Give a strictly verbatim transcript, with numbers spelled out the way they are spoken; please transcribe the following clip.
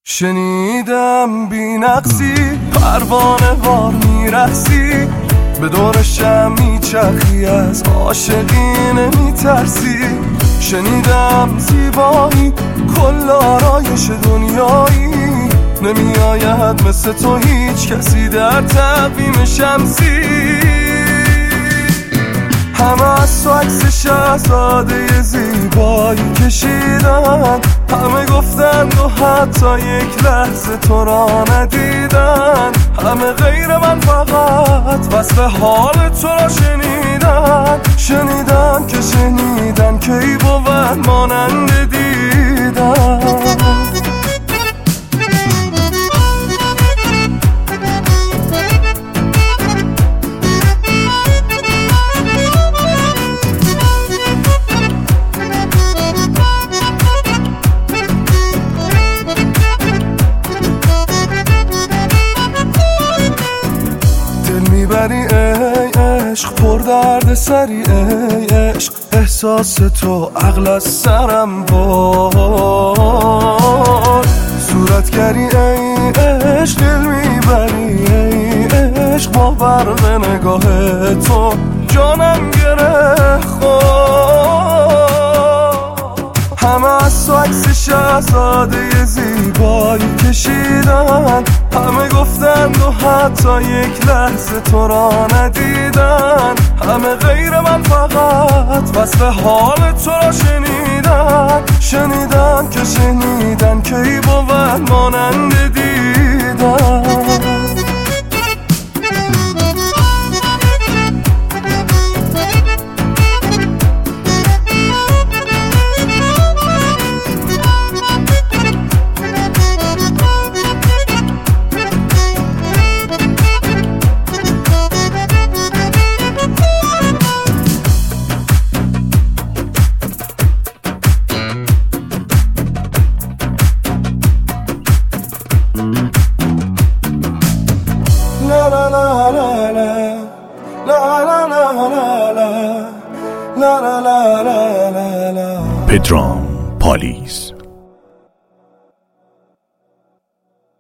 شنیدم بی نقصی پروانه وار میرخسی، به دورشم میچرخی از عاشقی نمیترسی. شنیدم زیبایی کل آرایش دنیایی، نمیآید مثل تو هیچ کسی در تقویم شمسی. همه از تو عکس شهزاده زیبایی کشیدن، همه گفتند و حتی یک لحظه تو را ندیدن. همه غیر من فقط وصف حال تو را شنیدن، شنیدن که شنیدن که ای بود مانند دیدن. میبری ای عشق پر درد سری ای عشق، احساس تو عقل از سرم بار. صورتگری ای عشق دل میبری ای عشق، با برق نگاه تو جانم گره خورد. همه از تو عکس شهزاده زیبایی کشیدن، همه گفتند و حتی یک لحظه تو را ندیدن. همه غیر من فقط وصف حال تو را شنیدن، شنیدن که شنیدن که ای بود مانند دیدن. پدرام پالیز